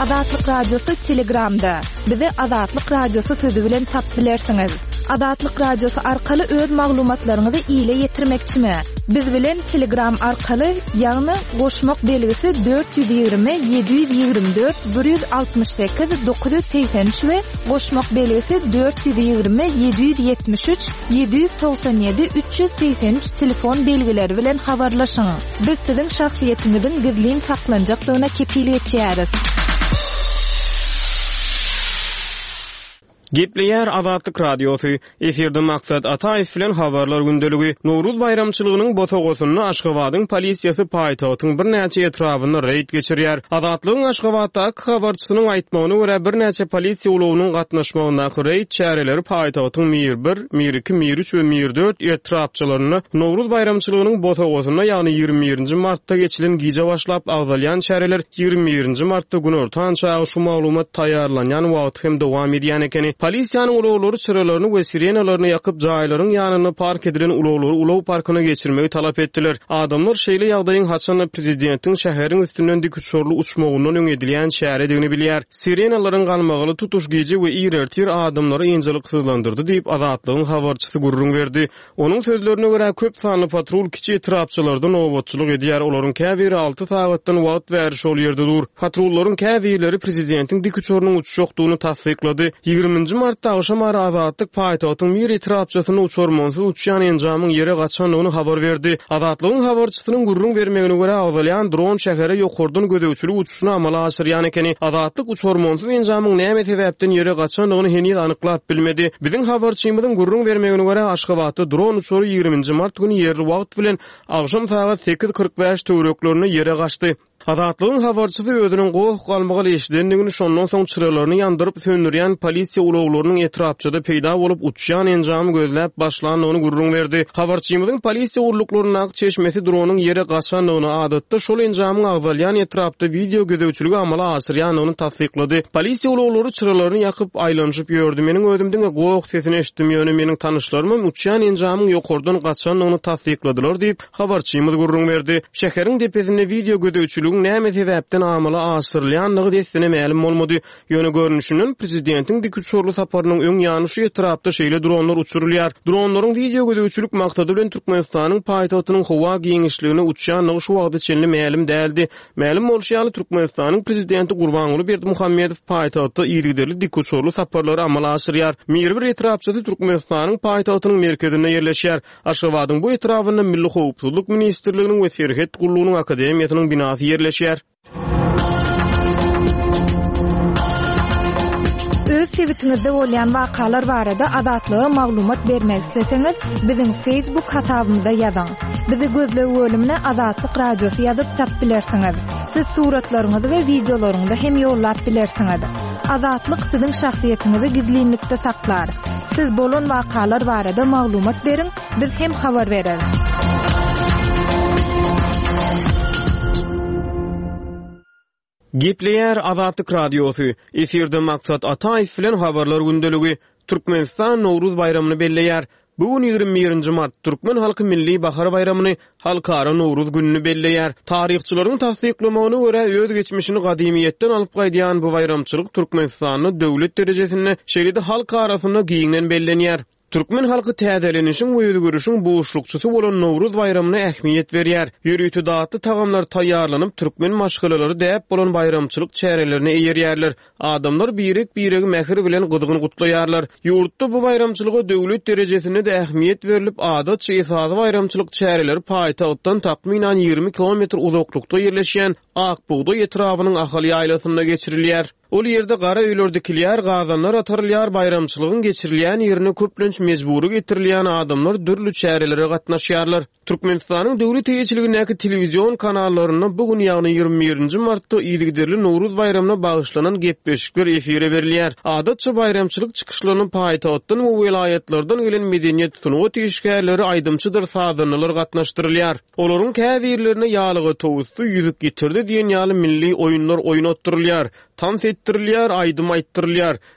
Adatlyk radiosu Telegramda. Bizi Adatlyk radiosu sözü bilen tap bilersiniz. Adatlyk radiosu arkaly öz maglumatlaryňyzy ýyla ýetirmekçimi? Biz bilen Telegram arkaly ýagny goşmak belgisi 420 724 168 983 we goşmak belgisi 420 773 797 383 telefon belgileri bilen habarlaşyň. Biz siziň şahsiýetiňiziň gizliň saklanjaklygyna kepillik etýäris. Gepleýär Adatlyk radiosu. Eferde maksat Ataýew bilen habarlar gündeligi. Nowruz bayramçylygynyň botogosyny Aşgabatyň polisiýasy paýtagyň bir näçe etrawyny reýd geçirýär. Adatlygyň Aşgabatdaky habarçysynyň aýtmagyna görä bir näçe polisiýa ulowynyň gatnaşmagyna reýd çäreleri paýtagyň Mir 1, Mir 2, Mir 3 we Mir 4 etrapçylaryny Nowruz bayramçylygynyň botogosyna, ýagny 21-nji martda geçilen gize başlap agzalýan çäreler 21-nji martda gün ortaň çağı şu maglumat taýýarlanýan wagt hem dowam edýän ekeni. Polisiýanyň ulawlary çyralaryny we sirenalaryny ýakyp jaýlaryň ýanyny park edilen ulawlary ulaw parkyna geçirmegi talap etdiler. Adamlar şeýle ýagdaýyň haçan prezidentiň şäheriň üstünden dik uçurly uçmagynyň öňedilýän şäheredigini bilýär. Sirenalaryň galmagyly tutuş giji we ýertir adamlary ýynjylyk sızlandyrdy diýip Adatlygyň habarçysy gurrun berdi. Onuň sözlerine görä köp sanly patrul kiçi etrapçylardan nowatçylyk edýär. Olaryň käbiri 6 sagatdan wagt bäriş ol ýerde dur. Patrullaryň käbirleri prezidentiň dik uçurynyň uçuş ýokdugyny tasdiklady. 20 martda akşam Adatlyk paýtagyň Mir etrapçysyny uçurmansız uçýan enjamyň ýere gaçanyny habar berdi. Adatlygyň habarçysynyň gurrun bermegine görä agzalýan dron şähere ýokurdan gödäwçilik uçuşyny amala aşyrýan ekeni. Adatlyk uçurmansız enjamyň näme sebäpden ýere gaçanyny henüz anyklap bilmedi. Biziň habarçymyzyň gurrun bermegine görä Aşgabatda dron uçury 20 mart günü ýerli wagt bilen akşam saat 8:45 töwereklerini ýere gaçdy. Adatlygyň habarçysy özüniň gowy galmagy eşidendigini şondan soň çyralaryny ýandyryp söndürýän polisiýa ulawlarynyň etrapçyda peýda bolup uçýan enjamy gözläp başlanyny gurrun berdi. Habarçymyzyň polisiýa urluklaryna çeşmesi dronyň ýere gaçanyny adatda şol enjamyň agzalýan etrapda video gödäwçiligi amala asyrýanyny tasdiklady. Polisiýa ulawlary çyralaryny ýakyp aýlanyşyp ýördi. Meniň ödümden gowy sesini eşitdim, meniň tanışlarym uçýan enjamyň ýokurdan gaçanyny tasdikladylar diýip habarçymyz gurrun berdi. Şäheriň depesinde video gödäwçiligi näme sebäpden amala asyrylýanlygy desine ma'lum bolmady. Ýöne görnüşinden prezidentiň dik uçurly saparynyň öň ýany şu etrapda şeýle dronlar uçurulýar. Dronlaryň video gödäwçilik maksady bilen Türkmenistanyň paýtagynyň howa giňişligine uçýanlygy şu wagtda çenli ma'lum däldi. Ma'lum bolşýaly Türkmenistanyň prezidenti Gurbanguly Berdimuhammedow paýtagda ýygyderli dik uçurly saparlary amala asyrýar. Mir 1 etrapçysy Türkmenistanyň paýtagynyň merkezinde ýerleşýär. Aşgabatyň bu etrafynda Milli Howpsuzlyk ministrliginiň we Serhet Gullugynyň akademiýasynyň binasy ýerleşýär. Öz tweetingizde bolýan wakalar barada adatlyga maglumat bermek isteseňiz, biziň Facebook hasabymyza ýazyň. Bizi gözlegi bölümine Adatlyk radiosu ýazyp tap bilersiňiz. Siz suratlaryňyzy we videolaryňyzy hem ýollap bilersiňiz. Adatlyk siziň şahsiýetiniňizi gizlinlikde saklar. Siz bolan wakalar barada maglumat beriň, biz hem habar bereriz. Gepleýär Adatlyk radiosu. Eferde maksat Ataýew bilen habarlar gündeligi. Türkmenistan Nowruz bayramyny belleýär. Bugün 21-nji mart Türkmen halky milli bahar bayramyny, halkara Nowruz gününi belleýär. Taryhçylaryň tasdiklamagyna görä öz geçmişini gadymiyetden alyp gaýdýan bu bayramçylyk Türkmenistanyň döwlet derejesinde şeýle-de halk arasynda giňden bellenýär. Türkmen halky täzelenişiň we özgürüşiň boşlukçysy bolan Nowruz bayramyna ähmiýet berýär. Ýürüýti datly tagamlar taýýarlanyp türkmen maşgalary däp bolan bayramçylyk çärelerini eýerýärler. Adamlar birek mähir bilen gydygyny gutlaýarlar. Ýurtda bu bayramçylyga döwlet derejesinde de ähmiýet berilip, adatça esasy bayramçylyk çäreleri paýtagtdan takminan 20 kilometr uzaklykda ýerleşýän Akbuğda etrawynyň ahaly ýaylasynda geçirilýär. Ol ýerde gara öýlerdikilýär, gazanlar atarylýar, bayramçylygyň geçirilýän ýerine köplenç mejburi getirilýän adamlar dürli çärelere gatnaşýarlar. Türkmenistanyň döwlet teýeçiligindäki telewizion kanallaryna bugün ýagny 21-nji martda ýygyderli Nowruz bayramyna bagyşlanan gepleşikler efire berilýär. Adatça bayramçylyk çykyşlaryny paýtagtdan we welaýatlardan gelen medeniýet tutunugy teşkilatları aýdymçydyr sazanlar gatnaşdyrylýar. Olaryň käbirlerine ýalygy towusty ýüzük getirdi diýen ýaly milli oýunlar oýnatdyrylýar. Tans etdirilýär, aýdym aýtdyrylýar.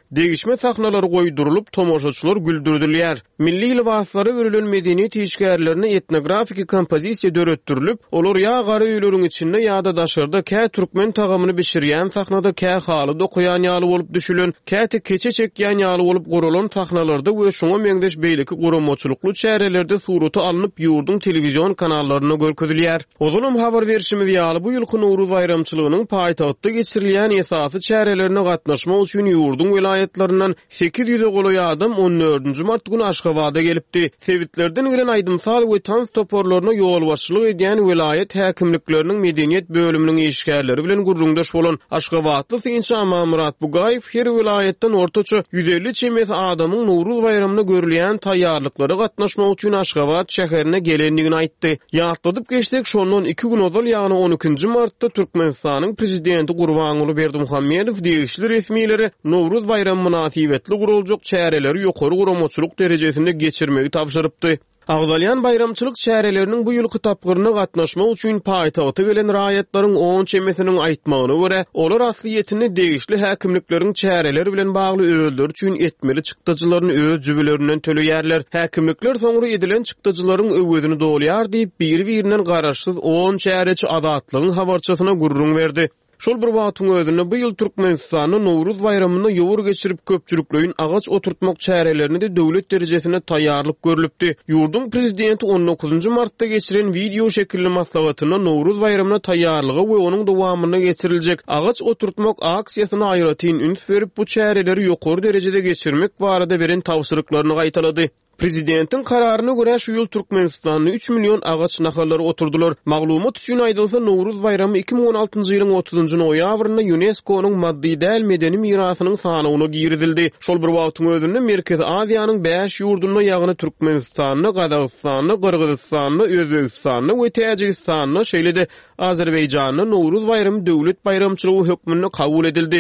degişme sahnalary goýdurylyp tomoşaçylar güldürdilýär. Milli libaslara bürülen medeniýet işgärlerine etnografik kompozisiýa döretdirilip, olar ýa gara öýleriň içinde ýa-da daşarda kä türkmen tagamyny bişirýän sahnada kä haly dokuyan ýaly bolup düşülen, käte keçe çekýän ýaly bolup guralan sahnalarda we şoňa meňdeş beýleki guramoçulukly çärelerde suruty alınıp ýurdun telewizion kanallaryna görkezilýär. Ozalym habar berişimiz ýaly bu ýylky Nowruz bayramçylygynyň paýtagtda geçirilýän esasy çärelerine gatnaşmak üçin ýurdun vilayatlарынан 800 goly adam 14-nji mart günü Aşgabatda gelipdi. Sebitlerden giren aýdymsal we tans toporlaryna ýol başçylyk edýän vilayet häkimlikleriniň medeniýet bölüminiň işgärleri bilen gurrundaş bolan Aşgabatly Synçy Murat Bugaýew her vilayetden ortaça 150 çemes adamyň Nowruz bayramyna görülýän taýýarlyklary gatnaşmak üçin Aşgabat şäherine gelendigini aýtdy. Ýatladyp geçdik, şondan 2 gün ozal ýagny 12-nji martda Türkmenistanyň prezidenti Gurbanuly Berdimuhammedow degişli resmiýleri Nowruz bayramy münasibetli guruljak çäreleri ýokary guramoçuluk derejesinde geçirmegi tapşyrypdy. Agdalyan bayramçylyk çäreleriniň bu ýylky tapgyryna gatnaşmak üçin paýtagta gelen raýatlaryň 10 çemesiniň aýtmagyna görä, olar asliýetini degişli häkimlikleriň çäreleri bilen bagly öýler üçin etmeli çykdyjylaryny öz jübilerinden töleýärler. Häkimlikler soňra edilen çykdyjylaryň öwedini dolýar diýip bir-birinden garaşsyz 10 çäreçi adatlygyň habarçysyna gurrun berdi. Şol bir wagtyň özünde bu ýyl Türkmenistanyň Nowruz bayramyny ýowur geçirip köpçülükleýin agaç oturtmak çärelerini de döwlet derejesinde taýýarlyk görülipdi. Ýurdun prezidenti 19-njy martda geçiren video şekilli maslahatyna Nowruz bayramyna taýýarlygy we onuň dowamyna geçiriljek agaç oturtmak aksiýasyna aýratyn üns berip bu çäreleri ýokary derejede geçirmek barada beren tawsyrlyklaryny gaýtalady. Prezidentin kararyna görä şu ýyl Türkmenistanyň 3 milyon agaç nahallary oturdular. Maglumat üçin aýdylsa Nowruz bayramy 2016-njy ýylyň 30-njy noýabrynda UNESCO-nyň maddi däl medeni mirasynyň sanawyna girizildi. Şol bir wagtyň özünde Merkezi Aziýanyň 5 ýurduna ýagny Türkmenistanyny, Gazagystanyny, Kyrgyzstanyny, Özbegistanyny we Täjikistanyny, şeýle-de Azerbaýjanyň Nowruz bayramy döwlet bayramçylygy hökmüne kabul edildi.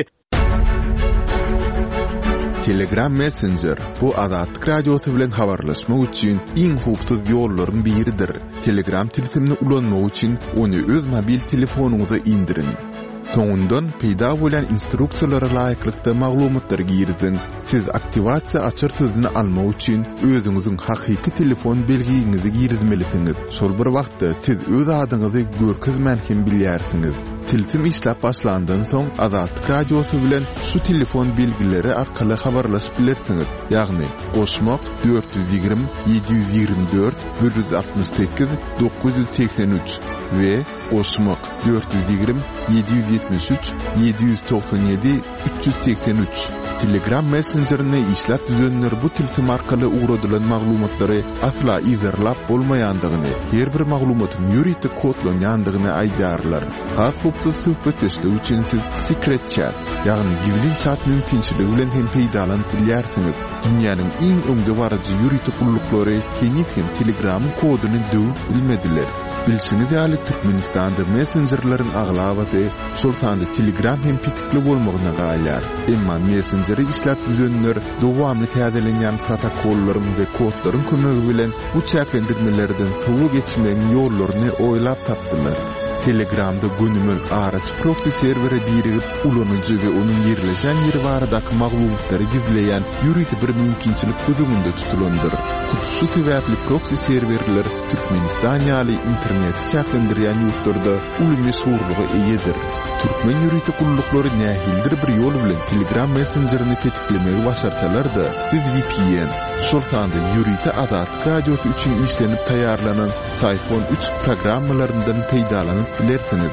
Telegram Messenger bu Azatlyk radiosu bilen habarlaşmak üçin iň hupsuz ýollardan biridir. Telegram tilsimini ulanmak üçin onu öz mobil telefonuňyza indirin. Soňundan peýda bolan instruksiýalara laýyklykda maglumatlar girizin. Siz aktivasiýa açar sözüni almak üçin özüňiziň hakyky telefon belgiňizi girizmelisiniz. Şol bir wagtda siz öz adyňyzy görkezmän kim bilýärsiňiz. Tilsim işläp başlandan soň Azatlyk radiosu bilen şu telefon belgileri arkaly habarlaşyp bilersiňiz. Ýagny goşmak 420 724 168 983 we goşmak 420 773 797 383. Telegram Messenger'ine işläp düzenler bu tilsim arkaly ugradylan maglumatlary asla izerlap bolmaýandygyny, her bir maglumatyň ýuridik kodlanýandygyny aýdarlar. Has hupsuz söhbetleşmek üçin siz secret chat, ýagny gizli chat mümkinçiligi bilen hem peýdalanyp bilýärsiňiz. Dünýäniň iň öňde barajy ýuridik gullyklary hiç hem Telegramyň koduny döwüp bilmediler. Bilsiniz ýaly Türkmenistanda messengerlaryň aglawaty şoltanda Telegram hem pitikli bolmagyna gaýlar. Emma Messenger'i işläp düzenler dowamly täzelenýän protokollaryň we kodlaryň kömegi bilen bu çäklendirmelerden soňa geçmeň ýollaryny oýlap tapdylar. Telegramda günümün araç proxy serveri birigip ulanıcı ve onun yerleşen yeri baradaky maglumatları gizleyen ýuridik bir mümkinçilik gözüňünde tutulandyr. Kutusu sebäpli proxy serverler Türkmenistan ýaly internet çäklendirýän ýurtlarda uly meşhurlygy eýedir. Türkmen ýuridik gullyklary nähildir bir ýol bilen Telegram Messengerini tetiklemegi başarsalar-da, siz VPN, şoltanda ýuridik Azatlyk radiosu üçin işlenip taýýarlanan Sayfon 3 programmalaryndan peýdalanyp bilersiňiz.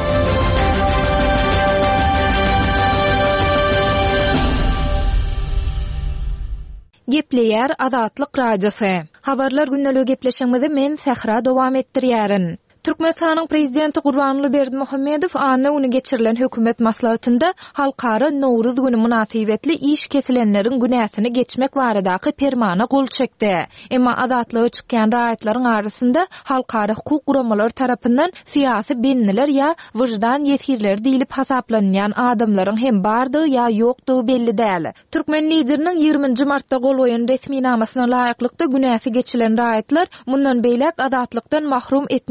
Gepleýär Azatlyk radiosu. Habarlar günnälik gepleşigimizi men Sahra dowam etdirýärin. Türkmenistanyň prezidenti Gurbanuly Berdimuhammedow anna uny geçirilen hökümet maslahatynda halkara Nowruz güni münasibetli iş kesilenleriň günäsini geçmek baradaky permana gol çekdi. Emma azatlygy çykýan raýatlaryň arasynda halkara hukuk guramalary tarapyndan siýasy benniler ýa wyjdan ýetirleri diýilip hasaplanýan adamlaryň hem bardygy ýa ýokdugy belli däl. Türkmen lideriniň 20-nji martda gol goýan resmi namasyna laýyklykda günäsi geçilen raýatlar mundan beýlek azatlykdan mahrum etmek görnüşi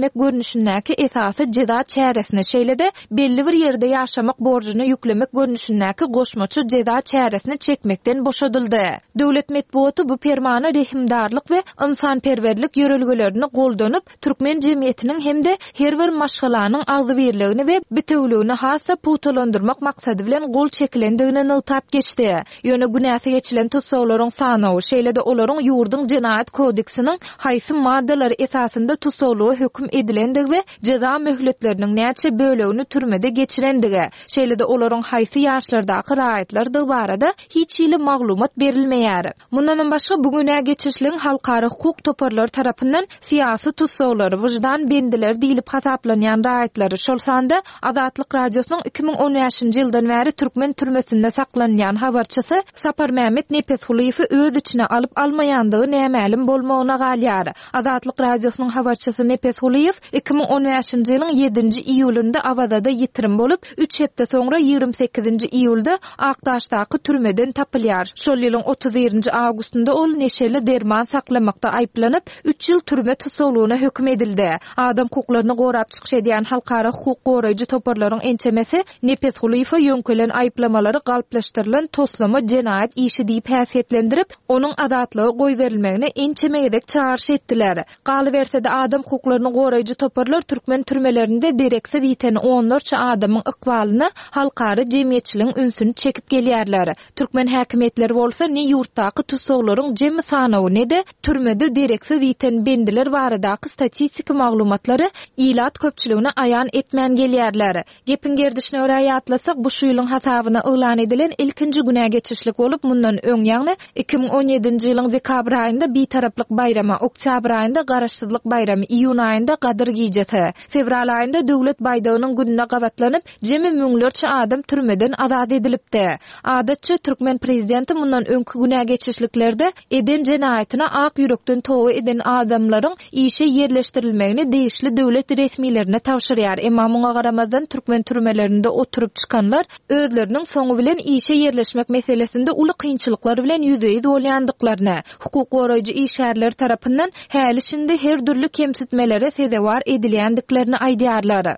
görnüşündäki esasy jeda çäresine şeýle-de belli bir ýerde ýaşamak borjyny ýüklemek görnüşündäki goşmaçy jeda çäresini çekmekden boşadyldy. Döwlet medeniýeti bu permana rehimdarlyk we ynsanperwerlik ýörelgelerini goldanyp türkmen jemgyýetiniň hemde her bir maşgalanyň agzybirligini we bütewligini hassa putalandyrmak maksady bilen gol çekilendigini nyltap geçdi. Ýöne günäse geçilen tutsawlaryň sanawy şeýle-de olaryň ýurduň Jenaýat kodeksiniň haýsy maddalary esasında tutsawlygy hökm edilendigi we jeza möhletleriniň näçe bölegini türmede geçirendigi, şeýle-de olaryň haýsy ýaşlardaky raýatlar da barada hiç ýyly maglumat berilmeýär. Mundan başga bugüne geçişliň halkary hukuk toparlary tarapyndan siýasy tutsawlary wyjdan bendiler diýilip hasaplanýan raýatlary şol sanda Azatlyk radiosynyň 2015-nji ýyldan bäri türkmen türmesinde saklanýan habarçysy Sapar Mehmet Nepeshuliýewi öz içine alyp almaýandygy nämälim bolmagyna galýar. Azatlyk radiosynyň habarçysy Nepeshuliýew 2015-nji ýylyň 7-nji iýulynda Abadada ýitirim bolup 3 hepde soňra 28-nji iýulda Akdaşdaky türmeden tapylýar. Şol ýylyň 31-nji awgustynda ol neşeli derman saklamakda aýplanyp 3 ýyl türme tutsawlygyna hökm edildi. Adam hukuklaryny gorap çykyş edýän halkara hukuk goraýjy toparlaryň ençemesi Nepeshuliýewe ýönkelen aýplamalary galplaşdyrylan toslama jenaýat işi diýip häsiýetlendirip, onuň azatlygy goý berilmegine ençemegedek çağırış etdiler. Galybersede adam hukuklaryny goraýjy toparlar türkmen türmelerinde direksiz ýiten onlarça adamyň ykbalyna halkara jemgyýetçiligiň ünsüni çekip gelýärler. Türkmen häkimetleri bolsa ne ýurtdaky tutsawlaryň jemi sanawy ne de türmede direksiz ýiten bendiler baradaky statistik maglumatlary ilat köpçüligine aýan etmän gelýärler. Gepin gerdişine öräýe atlasak bu şu ýylyň hasabyna öňlan edilen ilkinji güne geçişlik bolup mundan öňýäňne 2017-nji ýylyň dekabr aýynda bir taraplyk bayrama, oktyabr aýynda garaşsyzlyk bayramy, iýun aýynda Gadyr giýjeti, fevral aýynda döwlet baýdagynyň gününe gabatlanyp jemi müňlerçe adam türmeden azat edilipdi. Adatçy türkmen prezidenti mundan öňkü güne geçişliklerde eden jenaýatyna ak ýürekden towy eden adamlaryň işe yerleşdirilmegini değişli döwlet resmiýlerine tawşyrýar. Emma muňa garamazdan türkmen türmelerinde oturup çıkanlar özleriniň soňu bilen işe yerleşmek meselesinde uly kynçylyklar bilen ýüzeye bolýandyklaryny, hukuk goraýjy işgärler tarapyndan häli şinde her türlü kemsitmelere sezewar edilýändiklerini aýdýarlar.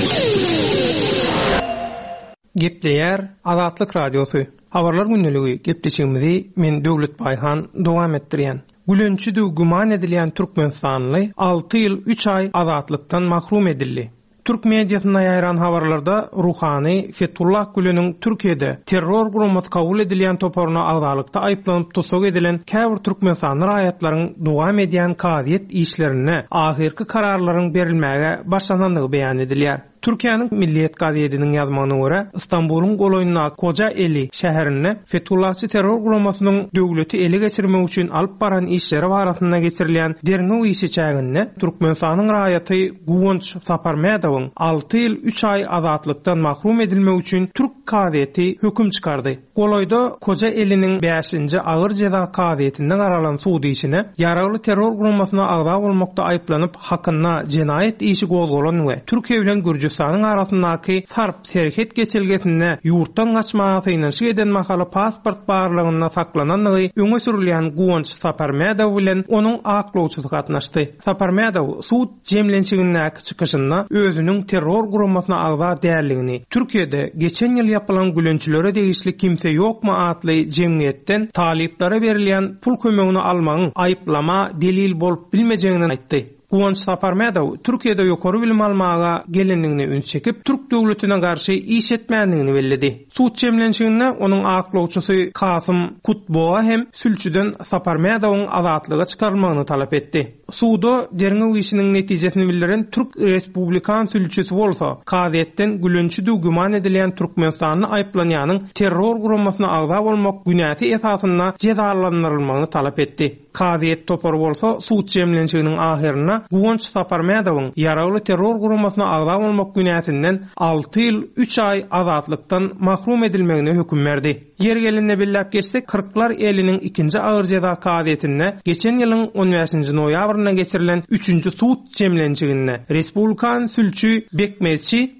Gepleýär Azatlyk radiosu. Habarlar günneligi gepleşigimizi men Döwlet Baýhan dowam etdirýän. Gülünçüdü guman edilýän Türkmenistanly 6 ýyl 3 ay azatlykdan mahrum edildi. Türk mediasyna ýaýran habarlarda Ruhany Fethullah Güleniniň Türkiýede terror gurulmasy kabul edilýän toparyna agzalykda aýplanyp tutsak edilen käbir Türkmenistan raýatlaryň dowam edýän kaziýet işlerine ahirki kararlaryň berilmäge başlanandygy beýan edilýär. Türkiýanyň Milliýet gazetiniň ýazmagyna görä, Istanbulyň goloýuna Koja Eli şäherine Fethullahçy terror gurulmasynyň döwleti ele geçirmek üçin alyp baran işleri barasynda geçirilýän derňi işi çäginde Türkmenistanyň raýaty Guwunç Saparmedowyň 6 ýyl 3 ay azatlykdan mahrum edilmek üçin Türk gazeti hökm çykardy. Goloýda Koja Eli'niň 5-nji agyr jeza gazetinden aralan sudy işine ýaragly terror gurulmasyna agza bolmakda aýplanyp hakynda jenaýet işi gozgolan we Türkiýe bilen Gürjistanyň arasyndaky sarp serket geçilgesinde ýurtdan gaçmaga synaşyk eden mahaly pasport barlygyna saklananlygy öňe sürilýän Guwunç Saparmedow bilen onuň aklawçysy gatnaşdy. Saparmedow suud jemlençigindäki çykyşynda özüniň terror gurulmasyna agza dälligini, Türkiýede geçen ýyl ýapylan gülünçlere degişli kimse ýokmy atly jemgyýetden talyplara berilýän pul kömegini almagyň aýplama delil bolup bilmejegini aýtdy. Guwunç Saparmedow Türkiýede ýokary bilim almaga gelendigini üns çekip Türk döwletine garşy iş etmändigini bellidi. Suud jemlençiginde onuň aklawçysy Kasym Kutbowa hem sülçüden Saparmedowyň azatlyga çykarylmagyny talap etdi. Suuda derňi işiniň netijesini bildiren Türk Respublikan sülçüsi bolsa, gazetden gülünçü guman edilýän Türkmenistanyň aýplanýanyň terror gurulmasyna agza bolmak günäti esasynda cezalandyrylmagyny talap etdi. Gazet topar bolsa suud jemlençiginiň ahirine Guwunç Saparmedowyň ýaragly terror gurulmasyna agza bolmak günätinden 6 ýyl 3 ay azatlykdan mahrum edilmegine hökm berdi. Yer gelinde billap geçsek 40'lar eliniň 2-nji agyr jeza gazetinde geçen ýylyň 15-nji noýabryna geçirilen 3-nji suud jemlençiginde Respublikan sülçü Bekmezçi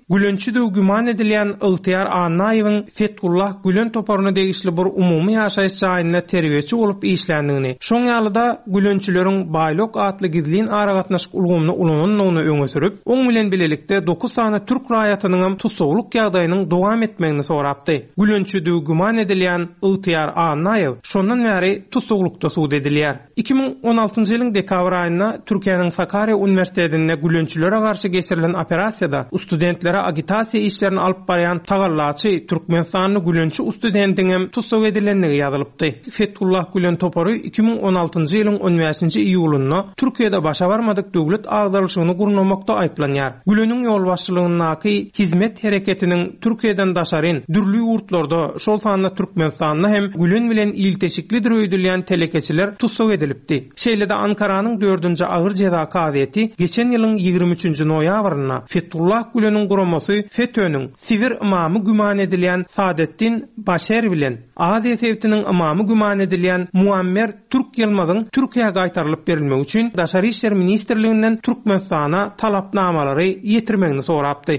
Gülönçü de güman edilen Ygtyar Anaýewiň Fethullah Gülen toparyna degişli bir umumy ýaşaýyş jaýyna terbiýeçi bolup işlendigini, şoň ýalyda Gülönçüleriň Baýlok atly gizlin aragatnaşyk ulgamyny ulanynyny öňe sürüp, oň bilen bilelikde 9 sany türk raýatynyň tutsawlyk ýagdaýynyň dowam etmegini sorapdy. Gülönçü de güman edilen Ygtyar Anaýew şondan bäri tutsawlykda suud edilýär. 2016-njy ýylyň dekabr aýynda Türkiýanyň Sakarya Uniwersitetinde Gülönçülere garşy geçirilen operasiýada studentlere agitasiýa işlerini alyp barýan tagallaçy Türkmenistanyň Gülönçü studentiňem tutsak edilenligi ýazylypdy. Fethullah Gülen topary 2016-njy ýylyň 15-nji iýulunda Türkiýede başa barmadyk döwlet agdaryşygyny gurnamakda aýplanýar. Güleniň ýol başçylygyndaky hizmet hereketiniň Türkiýeden daşaryn dürli ýurtlarda, şol sanyda Türkmenistanyň hem Gülen bilen ilteşiklidir öýdülýän telekeçiler tutsak edilipdi. Şeýlede Ankaranyň 4-nji agyr jeza kadyety geçen ýylyň 23-nji noýabryna Fethullah Gülenin guramasy FETÖ'nün sivir imamy güman edilen Saadettin Başer bilen Aziz Evtiniň imamy güman edilen Muammer Türk Yılmazyň Türkiýe gaýtarylyp berilmegi üçin Daşary işler ministrliginden Türkmenistana talapnamalary ýetirmegini sorapdy.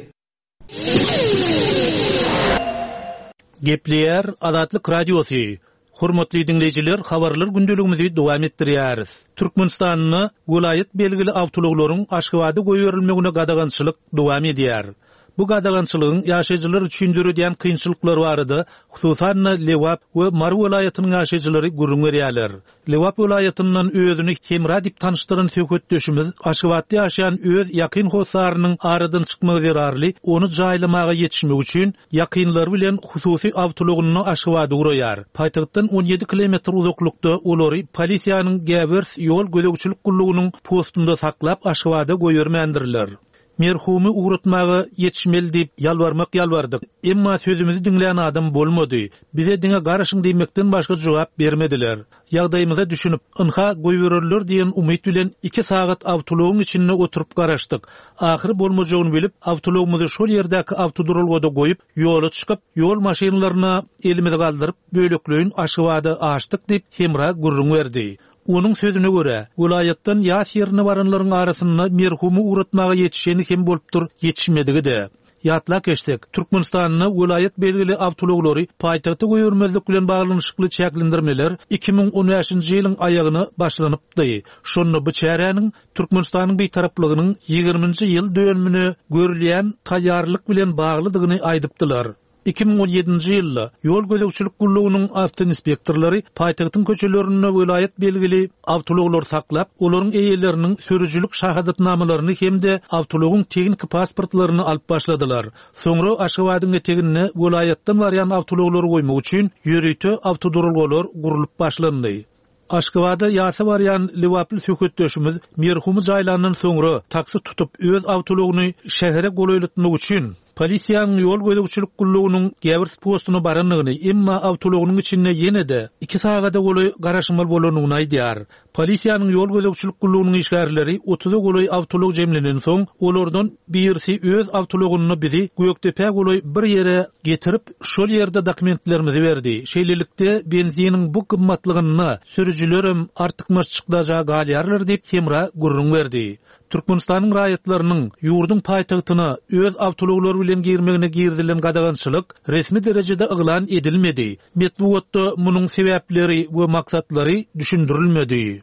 Gepleýär Azatlyk Radiosy. Hormatly dinleýijiler, habarlar gündeligimizi dowam etdirýäris. Türkmenistanyň welaýet belgili awtologlaryň Aşgabatda goýurilmegine gadagançylyk dowam edýär. Bu gadagançylygyň ýaşaýjylar üçin döredýän kynçylyklar barada, hususan Lewap we Mar welaýatynyň ýaşaýjylary gurrun berýärler. Lewap welaýatynyň özüni Hemra diýip tanıştyran söhbetdeşimiz Aşgabatda ýaşaýan öz ýakyn hosarynyň aradan çykmagy zerarly, onu jaýlamaga ýetişmek üçin ýakynlar bilen hususy awtologyny Aşgabatda guraýar. Paýtagtdan 17 kilometr uzaklykda olary polisiýanyň Gäbers ýol gözegçilik gullugynyň postunda saklap Aşgabatda goýurmandyrylar. Merhumy uğratmagy ýetişmeli diýip ýalbarmak. Emma sözümizi dinleýän adam bolmady. Bize diňe garaşyň diýmekden başga jogap bermediler. Ýagdaýymyza düşünüp, ynha goýbererler diýen umyt bilen 2 sagat awtologyň içinde oturup garaşdyk. Ahyry bolmajagyny bilip, awtologymyzy şol ýerdäki awtoduralgada goýup, ýola çykyp, ýol maşynalaryna elimizi galdyryp, böleklöýün Aşgabatda açdyk diýip Hemra gurrun berdi. Onun sözüne göre, vilayetden ýaş ýerine baranlaryň arasynda merhumy uğratmaga ýetişeni kim bolupdyr, ýetişmedigi de. Ýatla geçsek, Türkmenistanyň vilayet belgili awtologlary paýtagty goýurmazlyk bilen baglanyşykly çäklendirmeler 2015-nji ýylyň aýagyny başlanypdy. Şonu bu çäräniň Türkmenistanyň beýtaraplygynyň 20-nji ýyl döwümine görülýän taýýarlyk bilen baglydygyny aýdypdylar. 2017-nji ýylda ýol gözegçilik gullugynyň awto inspektorlary paýtagtyň köçelerinde vilayet belgili awtologlar saklap, olaryň eýeleriniň sürüjülük şahadatnamalaryny hemde awtologyň teknik pasportlaryny alyp başladylar. Soňra Aşgabatyň etegine vilayetden barýan awtologlary goýmak üçin ýörüýte awtoduralgalar gurulyp başlandy. Aşgabatda ýasa barýan Lewaply söhbetdeşimiz merhumy jaýlandan soňra taksi tutup öz awtologyny şähere goýulutmak üçin polisiýanyň ýol gözegçilik gullugynyň Gäbers postuna baranlygyny, emma awtologynyň içinde ýene-de 2 sagada goly garaşmaly bolanyny aýdýar. Polisiýanyň ýol gözegçilik gullugynyň işgärleri 30 goly awtolog jemlenen soň, olardan birisi öz awtologyny bizi Göktepe goly bir ýere getirip, şol ýerde dokumentlerimizi berdi. Şeýlelikde benziniň bu gymmatlygyny sürüjülerim artykmaçykdaja galýarlar diýip Hemra gurrun berdi. Türkmenistanyň raýatlarynyň ýurdun paýtagtyna öz awtologlary bilen girmegine girdilen gadagançylyk resmi derejede yglan edilmedi. Metbuatda munyň sebäpleri we maksatlary düşündirilmedi.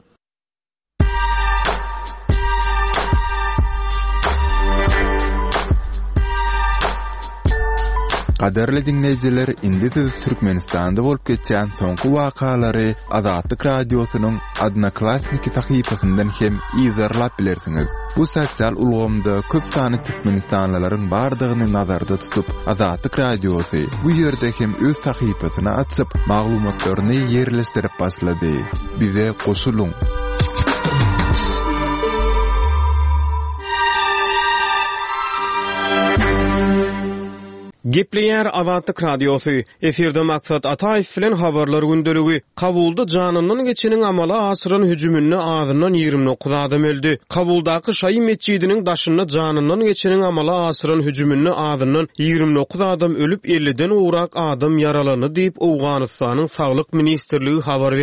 Qaderli dinleyijiler, indi siz Türkmenistanda bolup geçen soňky wakalary Azatlyk Radiosynyň Adnaklassniki tahypasyndan hem izarlap bilersiňiz. Bu sosial ulgamda köp sany Türkmenistanlylaryň bardygyny nazarda tutup, Azatlyk Radiosy bu ýerde hem öz tahypasyny açyp, maglumatlaryny ýerleşdirip başlady. Bize goşuluň. Gepleýär Azatlyk Radiosy. Eferde maksat Ataýew bilen habarlar gündeligi. Kabulda janyndan geçeniň amala asyryn hüjümüne azyndan 29 adam öldü. Kabuldaky Şaý mescidiniň daşynda janyndan geçeniň amala asyryn hüjümüne azyndan 29 adam ölüp 50den uğrak adam yaralandy diýip Awganystanyň Saglyk Ministrligi habar berýär.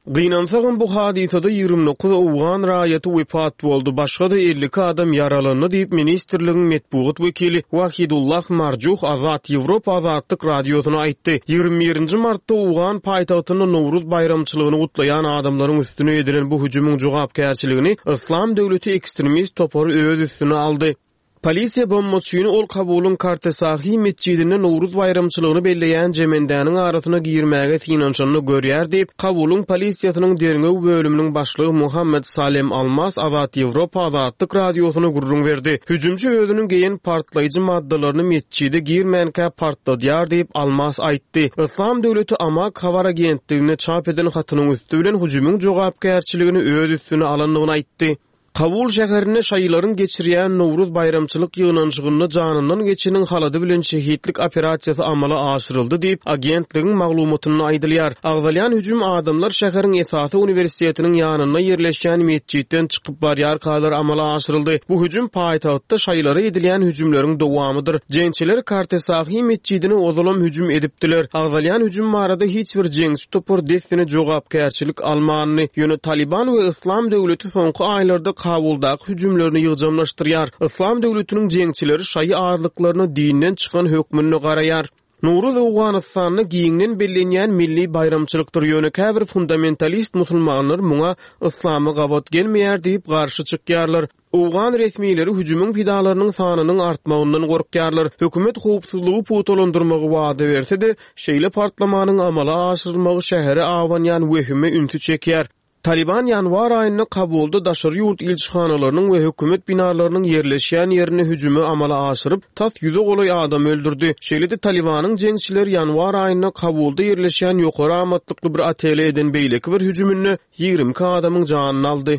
Gynansagyň bu hadisada 29 Owgan raýaty wepat boldy. Başga da 50 adam yaralandy diýip ministrligiň metbuat wekili Wahidullah Marjuh Azat Ýewropa Azatlyk radiosuna aýtdy. 21 martda Owgan paýtagtyny Nowruz bayramçylygyny gutlaýan adamlaryň üstüne edilen bu hüjümüň jogapkärçiligini Islam döwleti ekstremist topory öz üstüne aldy. Polisiýa bombaçyny ol Kabulun Kartesahi mescidinde Nowruz bayramçylygyny belleýän jemendäniň arasyna girmäge synançyny görýär diýip Kabulun polisiýasynyň derňew bölüminiň başlygy Muhammed Salem Almas Azat Ýewropa Azatlyk radiosyna gurrun berdi. Hüjümçi özüniň geýen partlaýjy maddalaryny mescide girmänkä partladýar diýip Almas aýtdy. Islam döwleti Amak habar agentligine çap eden hatynyň üstü bilen hüjümüň jogapkärçiligini öz üstüne alandygyny aýtdy. Kabul şäherine şaýylaryň geçirýän Nowruz bayramçylyk ýygnançygyny janyndan geçiniň halady bilen şehitlik operasiýasy amala aşyryldy diýip agentligiň maglumatyny aýdylýar. Agzalyan hüjüm adamlar şäheriň esasy uniwersitetiniň ýanyna ýerleşýän mescidden çykyp barýar kadar amala aşyryldy. Bu hüjüm paýtagtda şaýylara edilýän hüjümleriň dowamydyr. Jeňçiler Kartesahi mescidine ozalam hüjüm edipdiler. Agzalyan hüjüm marada hiç bir jeňçi topor destine jogapkärçilik almanyny ýöne Taliban we Islam döwleti soňky aýlarda Kabuldaky hüjümlerini ýygjamlaşdyrýar. Islam döwletiniň jeňçileri şaý ağırlyklaryny dinden çykan hökmüni garaýar. Nowruz Awganystanyny giňden bellenýän milli bayramçylykdyr ýöne käbir fundamentalist musulmanlar muňa islamy gabat gelmeýär diýip garşy çykýarlar. Awgan resmiýetleri hüjümüň pidalarynyň sanynyň artmagyny gorkýarlar. Hökümet howpsuzlygy putolandyrmagy wada berse-de, şeýle partlamanyň amala aşyrylmagy şäheri awanýan wehime üntü çekýär. Taliban yanvar aýyna Kabulda daşary ýurt ilçihanalarının we hökümet binalarynyň ýerleşýän ýerine hüjümi amala aşyryp, tat ýüze golay adam öldürdi. Şeýle-de Talibanyň jeňçileri yanvar aýyna Kabulda ýerleşýän ýokary amatlykly bir atele eden beýleki bir hüjümini 20 adamyň janyny aldy.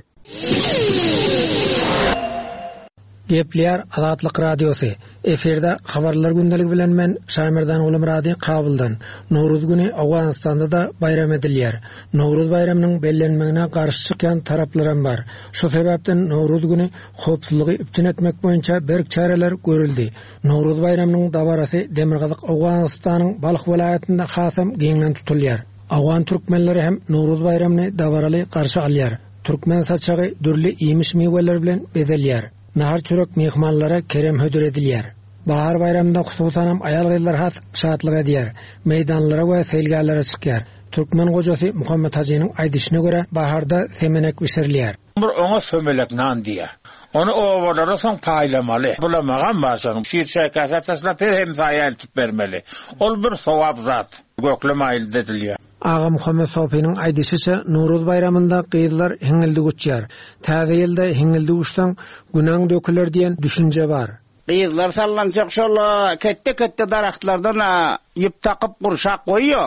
Gepler Azatlyk radiosu. Eferde habarlar gündəligi bilen men Şamirdan Ulumradi Kabuldan. Nowruz güni Awganystanda da bayram edilýär. Nowruz bayramynyň bellenmegine garşy çykan taraplarym bar. Şu sebäpden Nowruz güni howpsuzlygy ipçin etmek boýunça berk çareler görüldi. Nowruz bayramynyň dabarasy Demirgazyk Awganystanyň Balyk vilayatynda hasam geňden tutulýar. Awgan türkmenleri hem Nowruz bayramyny dabaraly garşy alýar. Türkmen saçagy dürli iýmiş meweler bilen bedelýär. Nahar çörek mehmanlara kerem hödür edilýär. Bahar bayramında hususan ayal gyzlar has şatlyk edýär. Meydanlara we seýlgärlere çykýar. Türkmen gojasy Muhammed Hajinyň aýdyşyna görä baharda semenek pişirilýär. Bir oňa sömelek nan diýär. Onu owalara soň paýlamaly. Bulamagan barşany şir şäkäse taşlap hem zaýal tip bermeli. Ol bir sowap zat. Gökleme aýldy edilýär. Ağa Muhammed Sofi'nin aýdyşyça Nowruz bayramında gyzlar heňildi uçýar. Täze ýylda heňildi uçsaň günaň döküler diýen düşünje bar. Gyzlar sallanjak şola ketde daraxtlardan ýyp takyp gurşak goýýar.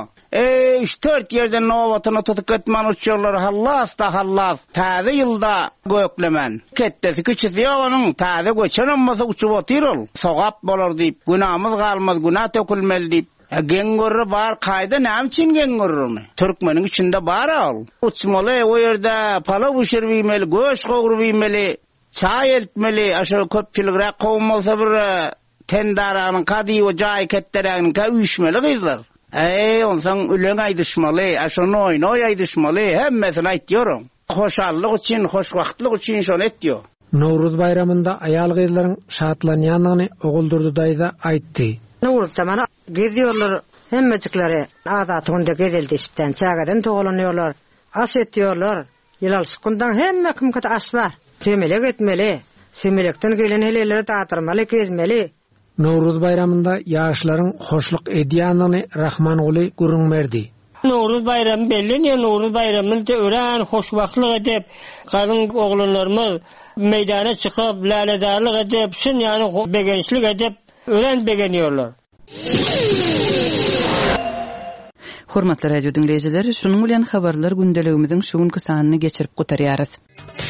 3-4 ýerden nowatyny tutup getmän uçýarlar. Hallas. Täze ýylda göklemen. Kettesi küçüsi ýoganyň täze göçen ammasa uçup otyr. Sogap bolar diýip, günahymyz galmaz, günah tökülmeli diýip. Gengorry bar kaýda näme üçin gengorryny? Türkmeniň içinde bar ol. Uçmaly, o ýerde palaw pişirmeli, göş gowurmeli, çay eltmeli, aşağı köpçüligräk gowum bolsa bir tendaranyň kady we jaý ketderägini käýüşmeli gyzlar. Onsaň üleň aýdyşmaly, aşany oýnoy aýdyşmaly, hemmesini aýtýaram. Hoşallyk üçin, hoşwagtlyk üçin şonu etýär. Nowruz bayramında ayal gyzlaryň şatlanýanyny oguldurdy daýda aýtdy. Nowruz zamana geziyorlar, hemmecikleri adatygynda gezildi işten, çagadan toğlanıyorlar, as etýärler, ýylal şykundan hemme kimkete as bar. Sömelek etmeli, sömelekden gelen heleleri dağıtırmalı, gezmeli. Nowruz bayramında ýaşlaryň hoşluk edýanyny Rahman Guly görünmerdi. Nowruz bayramı belli, Nowruz bayramında ören hoşwagtlyk edip, gazyň oglanlarymyz meydana çykyp, laledarlyk edip, şun ýany begençlik edip, ören begenýärler. Hormatly radio dinleýijiler, şunuň bilen habarlar gündeligimiziň şuňky sanyny geçirip gutarýarys.